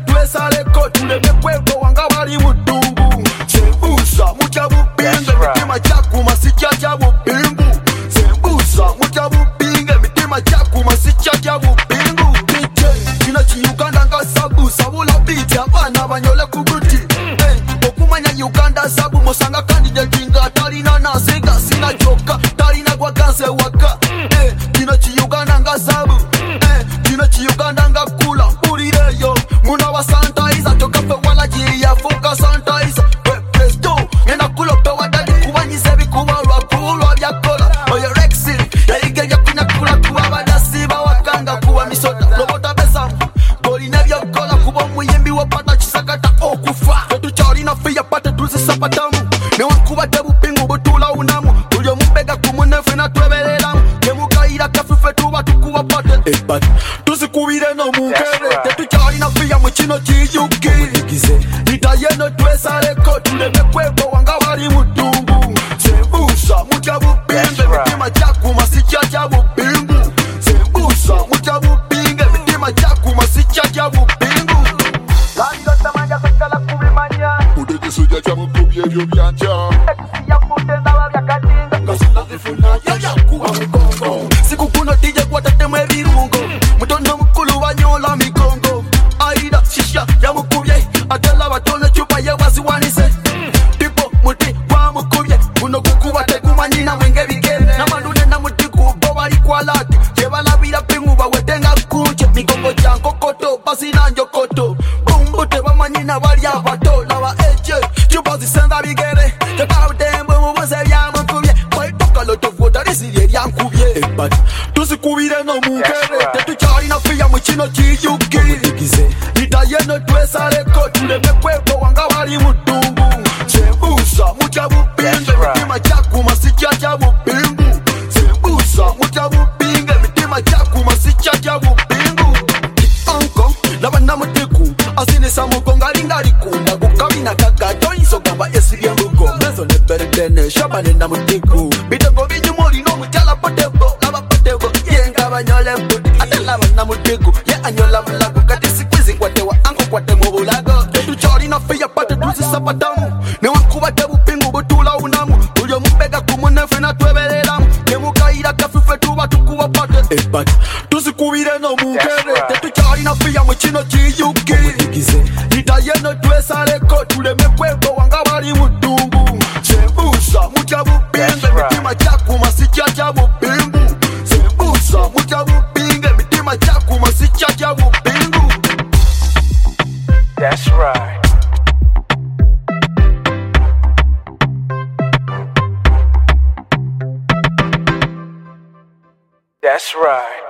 twesaleko tuleme kwego wanga bali muddungu sembusa mutya bupinge mitima gyakuma sijja gya bupingu sembusa mutya bupinge mitima gyakuma sijja gya bupingu kino kiuganda nga sabu sabula biti abaana banyole ku buti okumanya uganda sabu musanga kandidati nga talina nasiga sina kyokka talina gwaganse waka kino kiuganda nga sabu kino kiuganda nga kula mpulireyo muna wa sanitizer tokafe wala giyafuuka sanitizer presto ngenda kulope wadali kubanyiza ebikuba lwakulwa byakola oyo rexil yayigenja kunyakula kuba badasiba wakanga kuba misota lobota besamu golina byokola kuba omuyimbi wapata kisakata okufa tetukyalina fiya pate tuzisapatamu newankubadde bupingu butula unamu buli omubega kumunefe natwebereramu temugayira kafife tuba tukuba pate ebati tuzikubire nomungere tetukyalina fiya mu kino kiyuki nitayeno twesaleko tuleme kwego wanga bali muddungu sembusa mutya bupinge mitima gyakuma sijja gya bupingu sembusa mutya bupinge mitima gyakuma sijja gya bupingu landotamanja sekala kubimanya udekisuja kyamukubye ebyo byanja ekisiyafude ndaba byakatinga ngasinazifuna yayakuwa mugongo sikukuno tije kwatatemu ebirungo mutono mukulu banyola migongo aida shisha yamukubye atela batone chupa yewaziwanise tipo muti gwamukubye guno gukuba tegumanyina mwenge bigere namanune namutiku bo bali kwalati yebalabira pingu bawetenga kunje migongo gyankokoto basinanjokoto bumbute bamanyina bali abato laba eje chupa zisenza bigere tekawutembe mubuze byamukubye kwaitokalotovuta lisirye lyankubye ebati tuzikubire nomungere tetukyalina fiya mu kino kiyuki nitayeno twesaleko tuleme kwego wanga bali muddungu sembusa mutya bupinge mitima gyakuma sijja gya bupingu sembusa mutya bupinge mitima gyakuma sijja gya bupingu onko laba namutiku asinisa mugongo alinga alikunda gukabina kagatoyinza ogamba esibye mugongo mezo neberedene shabane namutiku bitego binyuma olina omutyala potebo laba potebo yenga banyole mputi ate laba namutiku ye anyola bulago kati sikwizi nkwatewa ankukwate mu bulago tetukyalina fiya pate tuzisapatamu newankubadde bupingu butula unamu buli omubega kumunefe natwebereramu temugayira kafife tuba tukuba pate ebati tuzikubire nomungere tetukyalina fiya mu kino kiyuki nitayeno twesaleko tuleme kwego wanga bali muddungu sembusa mutya bupinge mitima gyakuma sijja gya bupingu sembusa mutya bupinge mitima gyakuma sijja gya bupingu. That's right. That's right.